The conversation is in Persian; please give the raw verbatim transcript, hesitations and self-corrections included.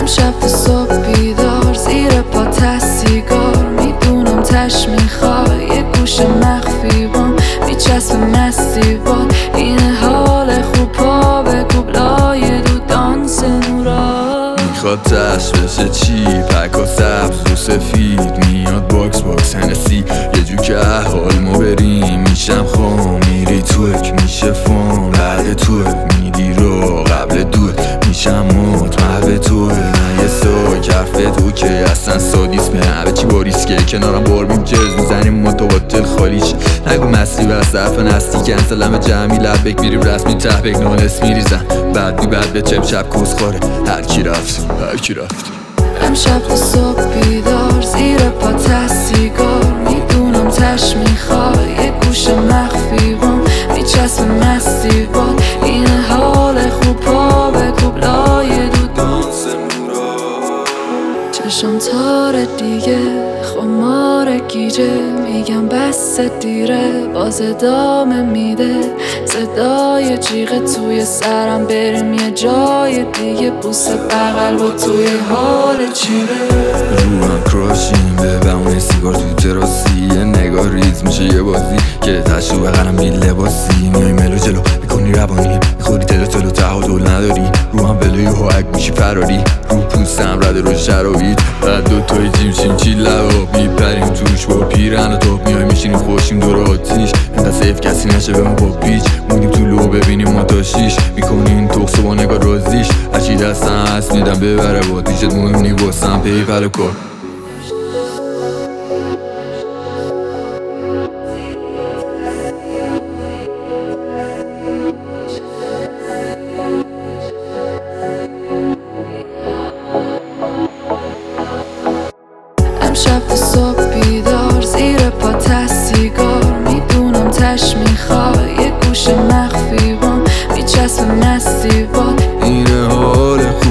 امشب تا صبح بیدار زیر پا سیگار، میدونم تش میخوای یه گوش مخفی بام، میچسب مستی باد این حال خوب، پا به کوبلای دو دانس نورا. میخواد تش بشه چی؟ پک و سبز و سفید، میاد باکس باکس هنسی یه جو که احوال ما بریم. میشم خام میری توک میشه فام، بعد توک میدی رو قبل دود میشم موت محبه توه. من یه سو کفه تو که اصلا سادیسمه، همه چی باریسکه کنارم باربیم جرز میزنیم متواتل خالیش. نگو مستی و صرف نستی کنسلم جمعی لبک میریم رسمی تحبک نانس میریزن بعد بی بعد به چپ چپ کس خواره. هر کی رفت هر کی رفت امشب تا صبح بیدار زیر پا سیگار، میدونم تش میخوای یه گوش مخفی بام، میچسب مستی باد این حال خوب، پا به کوبلای دو دانس نورا. چشم تار دیگه خمار گیجه، میگم بس دیره باز ادامه میده. صدای جیغ توی سرم بریم یه جای دیگه، بوسه بغل با توی حال چیره. روحم کراشیم به بمونه سیگار تو تراسی، یه نگاه ریز میشه یه بازی که تشو بغلم بی لباسی. میای ملو جلو میکنی روانی، میخوری تلو تلو تعادل نداری، روحم بلوی هوک میشی فراری. رو پوستم رده رو شرابید بعد دوتای جیم شیم چی لبا میپریم توش با پیرن و توپ، میای میشینیم خوشیم دور آتیش. انقدر سیف کسی نشه به ما با بیچ، موندیم تو لو ببینیم ما تا شیش، میکنیم توقسو با نگاه رازیش. هرچی دستم هست میدم ببره با دیشت مهم نی واسم پیپل و کار. امشب تا صبح بیدار زیر پا سیگار، میدونم تش میخوای یه گوش مخفی بام، میچسب مستی باد این حال